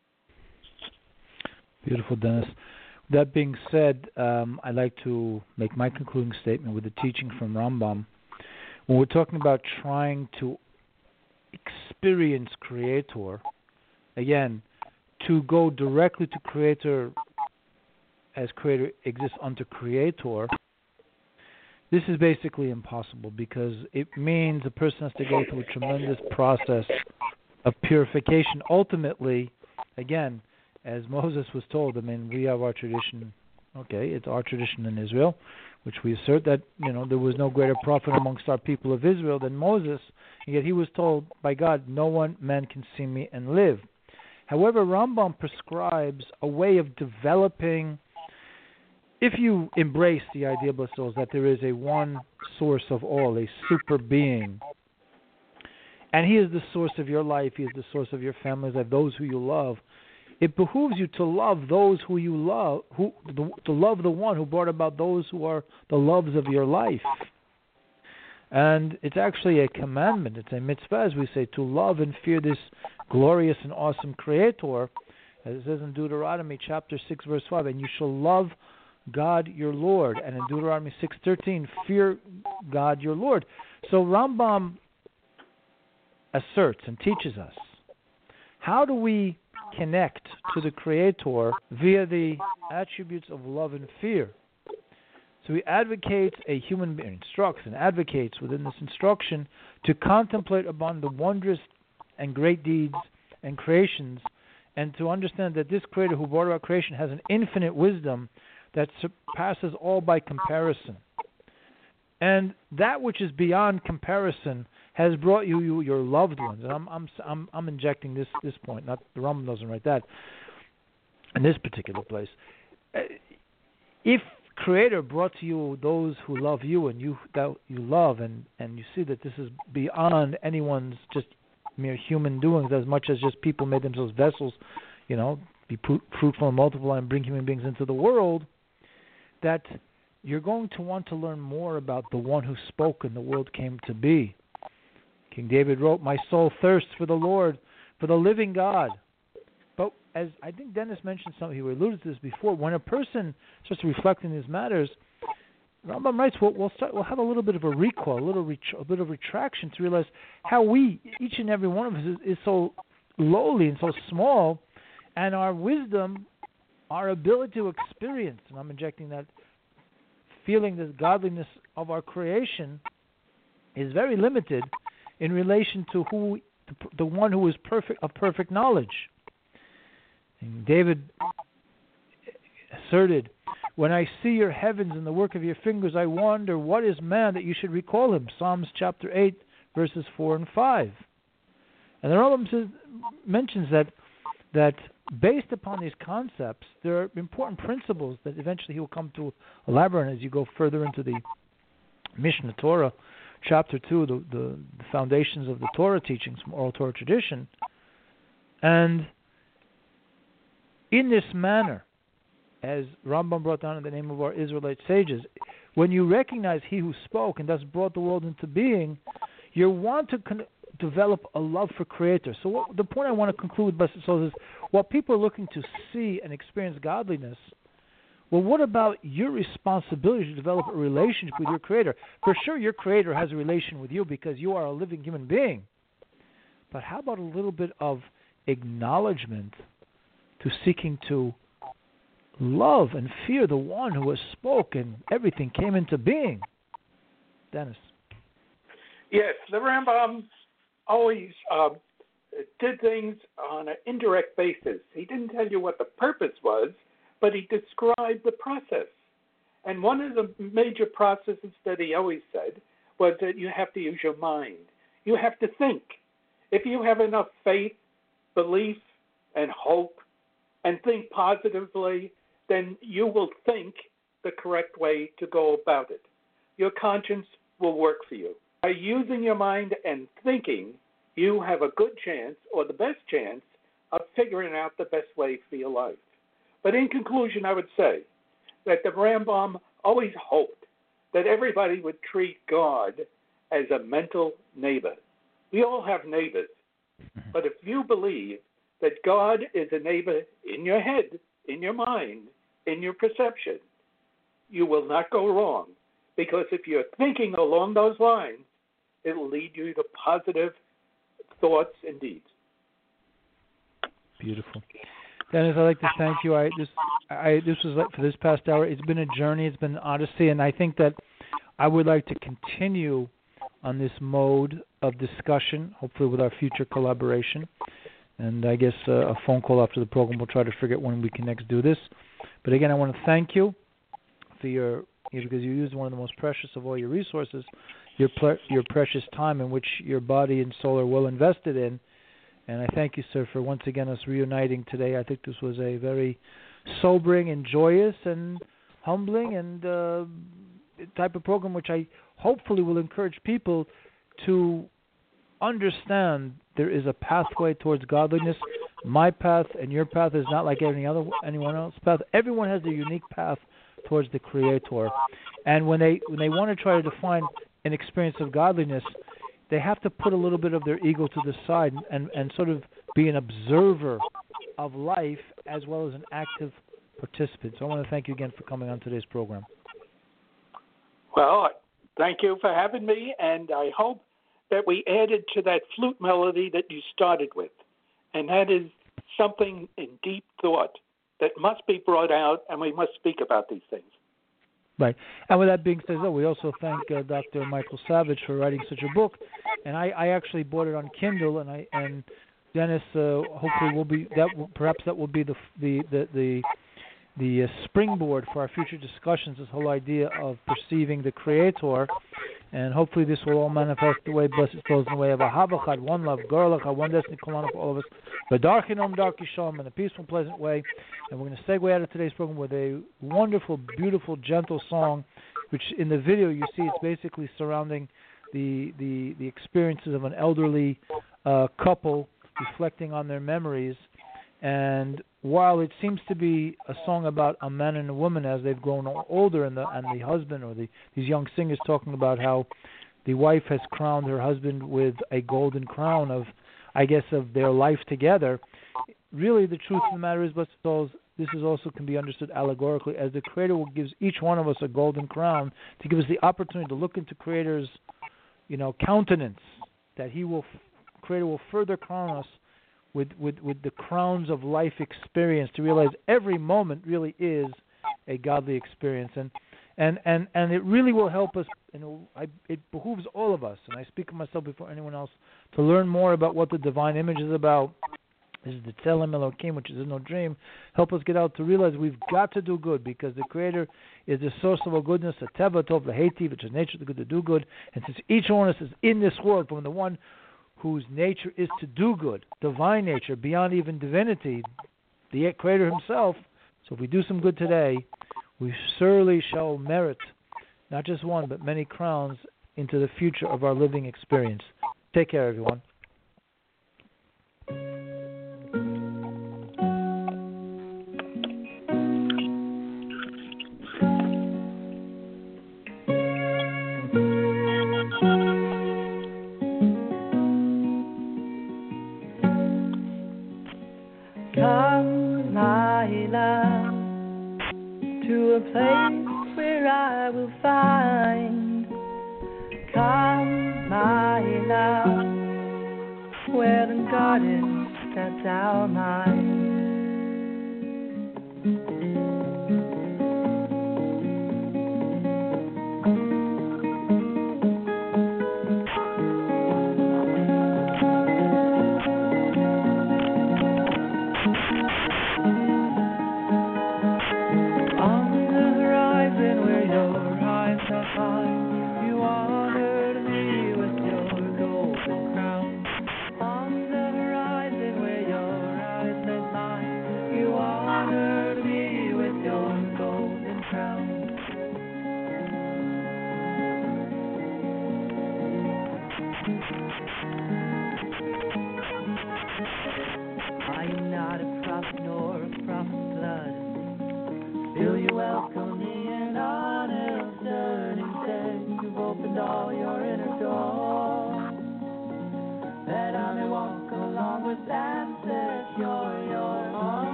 Beautiful, Dennis. That being said, I'd like to make my concluding statement with the teaching from Rambam. When we're talking about trying to experience Creator, again, to go directly to Creator as Creator exists unto Creator, this is basically impossible because it means a person has to go through a tremendous process of purification. Ultimately, again, as Moses was told, I mean, we have our tradition, okay, it's our tradition in Israel, which we assert that, there was no greater prophet amongst our people of Israel than Moses, and yet he was told by God, no one man can see me and live. However, Rambam prescribes a way of developing, if you embrace the idea, blessed souls, that there is a one source of all, a super being, and He is the source of your life. He is the source of your family's life, those who you love. It behooves you to love those who you love, to love the one who brought about those who are the loves of your life. And it's actually a commandment. It's a mitzvah, as we say, to love and fear this glorious and awesome Creator, as it says in Deuteronomy chapter 6, verse 5, and you shall love God your Lord. And in Deuteronomy 6:13, fear God your Lord. So Rambam asserts and teaches us, how do we connect to the Creator via the attributes of love and fear? So he advocates instructs and advocates within this instruction to contemplate upon the wondrous and great deeds and creations, and to understand that this Creator who brought about creation has an infinite wisdom that surpasses all by comparison. And that which is beyond comparison has brought you your loved ones. And I'm injecting this point. Not the Rambam doesn't write that in this particular place. If Creator brought to you those who love you and that you love, and you see that this is beyond anyone's just mere human doings, as much as just people made themselves vessels, be fruitful and multiply and bring human beings into the world, that you're going to want to learn more about the one who spoke and the world came to be. King David wrote, "My soul thirsts for the Lord, for the living God." But as I think Dennis mentioned something, he alluded to this before, when a person starts to reflect on these matters, Rambam writes, we'll have a little bit of a recoil, a bit of retraction to realize how we, each and every one of us, is so lowly and so small, and our wisdom, our ability to experience, and I'm injecting that feeling, this godliness of our creation, is very limited in relation to the one who is perfect, of perfect knowledge. And David asserted, "When I see your heavens and the work of your fingers, I wonder, what is man that you should recall him?" Psalms chapter 8, verses 4 and 5. And the Rambam mentions that based upon these concepts, there are important principles that eventually he will come to elaborate as you go further into the Mishnah Torah, chapter 2, the foundations of the Torah teachings from oral Torah tradition. And in this manner, as Rambam brought down in the name of our Israelite sages, when you recognize He who spoke and thus brought the world into being, you want to develop a love for Creator. So the point I want to conclude with is, while people are looking to see and experience godliness, well, what about your responsibility to develop a relationship with your Creator? For sure, your Creator has a relation with you because you are a living human being. But how about a little bit of acknowledgement to seeking to love and fear the one who has spoken, everything came into being? Dennis. Yes, the Rambam always did things on an indirect basis. He didn't tell you what the purpose was, but he described the process. And one of the major processes that he always said was that you have to use your mind. You have to think. If you have enough faith, belief, and hope, and think positively, then you will think the correct way to go about it. Your conscience will work for you. By using your mind and thinking, you have a good chance, or the best chance, of figuring out the best way for your life. But in conclusion, I would say that the Rambam always hoped that everybody would treat God as a mental neighbor. We all have neighbors, but if you believe that God is a neighbor in your head, in your mind, in your perception, you will not go wrong. Because if you're thinking along those lines, it will lead you to positive thoughts and deeds. Beautiful. Dennis, I'd like to thank you. This was for this past hour. It's been a journey. It's been an odyssey. And I think that I would like to continue on this mode of discussion, hopefully with our future collaboration. And I guess a phone call after the program. We'll try to figure out when we can next do this. But again, I want to thank you for because you used one of the most precious of all your resources, your precious time in which your body and soul are well invested in. And I thank you, sir, for once again us reuniting today. I think this was a very sobering and joyous and humbling and type of program which I hopefully will encourage people to understand there is a pathway towards godliness. My path and your path is not like anyone else's path. Everyone has a unique path towards the Creator. And when they want to try to define an experience of godliness, they have to put a little bit of their ego to the side and sort of be an observer of life as well as an active participant. So I want to thank you again for coming on today's program. Well, thank you for having me, and I hope that we added to that flute melody that you started with. And that is something in deep thought that must be brought out, and we must speak about these things. Right. And with that being said, we also thank Dr. Michael Savage for writing such a book. And I actually bought it on Kindle, and Dennis hopefully will be that. Perhaps that will be the springboard for our future discussions. This whole idea of perceiving the Creator, and hopefully this will all manifest the way blessed flows in the way of Ahavachad, one love, Gorlach, one destiny, Kolana for all of us, V'darchinom Darki Shalom, in a peaceful, pleasant way. And we're going to segue out of today's program with a wonderful, beautiful, gentle song, which in the video you see it's basically surrounding the experiences of an elderly couple reflecting on their memories. And while it seems to be a song about a man and a woman as they've grown older, and the husband or these young singers talking about how the wife has crowned her husband with a golden crown of their life together, really the truth of the matter is, but this is also can be understood allegorically as the Creator gives each one of us a golden crown to give us the opportunity to look into Creator's, countenance, that Creator will further crown us with the crowns of life experience, to realize every moment really is a godly experience, and it really will help us. It behooves all of us, and I speak of myself before anyone else, to learn more about what the divine image is about. This is the Tzelem Elokim, which is no dream. Help us get out to realize we've got to do good, because the Creator is the source of all goodness, the Teva Tov V'Heitiv, which is nature, the good to do good. And since each one of us is in this world from the one whose nature is to do good, divine nature, beyond even divinity, the Creator Himself. So if we do some good today, we surely shall merit not just one, but many crowns into the future of our living experience. Take care, everyone. Come, my love, to a place where I will find. Come, my love, where the garden sets our mind.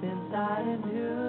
inside and new.